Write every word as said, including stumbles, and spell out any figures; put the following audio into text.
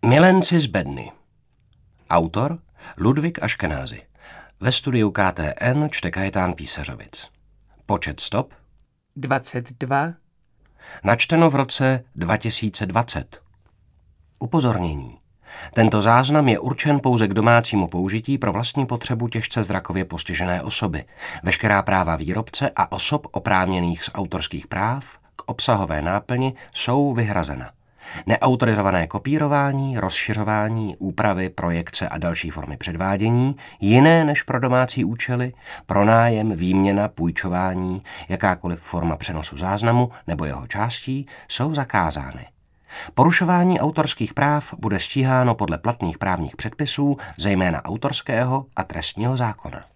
Milenci z Bedny. Autor Ludvík Aškenázy. Ve studiu K T N čte Kajetán Písařovic. Počet stop dvacet dva. Načteno v roce dva tisíce dvacet. Upozornění. Tento záznam je určen pouze k domácímu použití pro vlastní potřebu těžce zrakově postižené osoby. Veškerá práva výrobce a osob oprávněných z autorských práv k obsahové náplni jsou vyhrazena. Neautorizované kopírování, rozšiřování, úpravy, projekce a další formy předvádění, jiné než pro domácí účely, pronájem, výměna, půjčování, jakákoliv forma přenosu záznamu nebo jeho částí jsou zakázány. Porušování autorských práv bude stíháno podle platných právních předpisů, zejména autorského a trestního zákona.